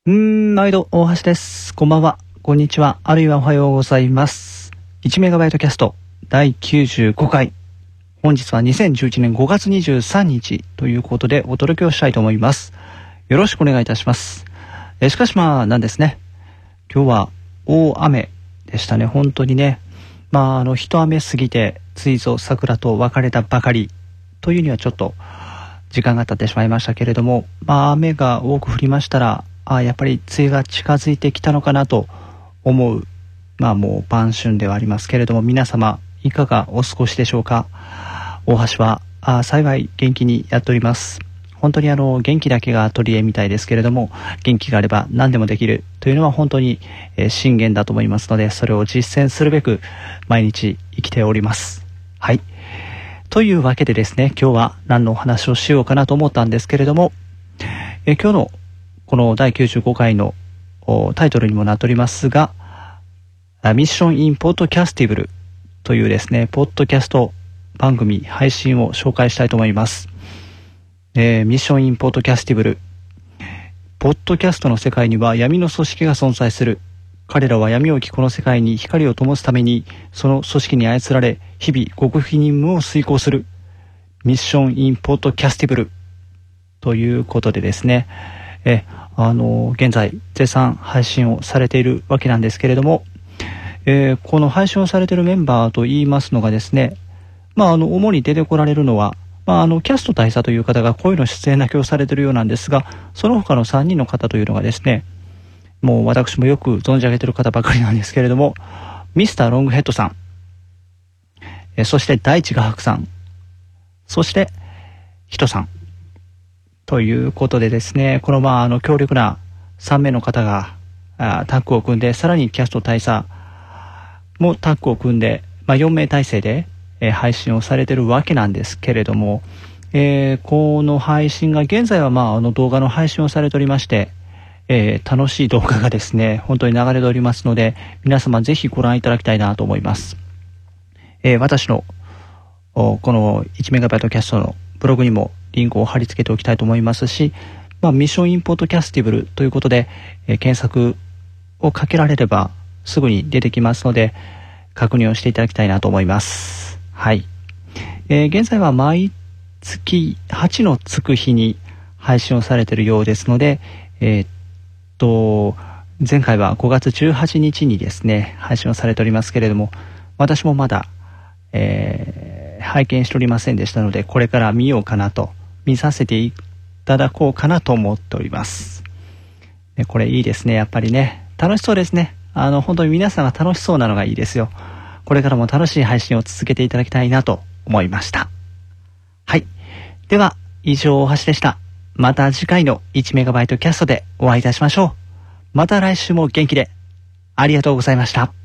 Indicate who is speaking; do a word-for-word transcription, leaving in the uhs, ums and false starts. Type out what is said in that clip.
Speaker 1: うーん、毎度大橋です。こんばんは、こんにちは、あるいはおはようございます。いちメガバイトキャストだいきゅうじゅうごかい。本日はにせんじゅういちねんごがつにじゅうさんにちということでお届けをしたいと思います。よろしくお願いいたします。えしかしまあなんですね。今日は大雨でしたね。本当にね。まああの一雨過ぎてついぞ桜と別れたばかりというにはちょっと時間が経ってしまいましたけれども、まあ雨が多く降りましたら、あやっぱり梅雨が近づいてきたのかなと思う、まあもう晩春ではありますけれども、皆様いかがお過ごしでしょうか。大橋はあ幸い元気にやっております。本当にあの元気だけが取り柄みたいですけれども、元気があれば何でもできるというのは本当に、えー、信玄だと思いますので、それを実践するべく毎日生きております。はい。というわけでですね、今日は何のお話をしようかなと思ったんですけれども、えー、今日のこのだいきゅうじゅうごかいのタイトルにもなっておりますが、ミッションインポッドキャスティブルというですね、ポッドキャスト番組配信を紹介したいと思います。えー、ミッションインポッドキャスティブル。ポッドキャストの世界には闇の組織が存在する。彼らは闇多きこの世界に光を灯すために、その組織に操られ、日々極秘任務を遂行する。ミッションインポッドキャスティブルということでですね、えあの現在絶賛配信をされているわけなんですけれども、えー、この配信をされているメンバーといいますのがですね、まああの主に出てこられるのは、まあ、あのキャスト大佐という方が声の出演だけをされているようなんですが、その他のさんにんの方というのがですね、もう私もよく存じ上げている方ばかりなんですけれども、ミスターロングヘッドさん、えそして大地画伯さん、そしてヒトさんということでですね、このまああの強力なさんめいの方があタッグを組んで、さらにキャスト大佐もタッグを組んで、まあ、よんめい体制でえー、配信をされているわけなんですけれども、えー、この配信が現在はまああの動画の配信をされておりまして、えー、楽しい動画がですね本当に流れておりますので、皆様ぜひご覧いただきたいなと思います。えー、私のこのいちメガバイトキャストのブログにもリンクを貼り付けておきたいと思いますし、まあ、ミッションインポートキャスティブルということで、えー、検索をかけられればすぐに出てきますので、確認をしていただきたいなと思います。はい、えー、現在は毎月はちのつく日に配信をされているようですので、えー、っと前回はごがつじゅうはちにちにですね配信をされておりますけれども、私もまだ、えー、拝見しておりませんでしたので、これから見ようかなと見させていただこうかなと思っております。でこれいいですね、やっぱりね、楽しそうですね。あの本当に皆さんが楽しそうなのがいいですよ。これからも楽しい配信を続けていただきたいなと思いました。はい。では、以上大橋でした。また次回のいちメガバイトキャストでお会いいたしましょう。また来週も元気で。ありがとうございました。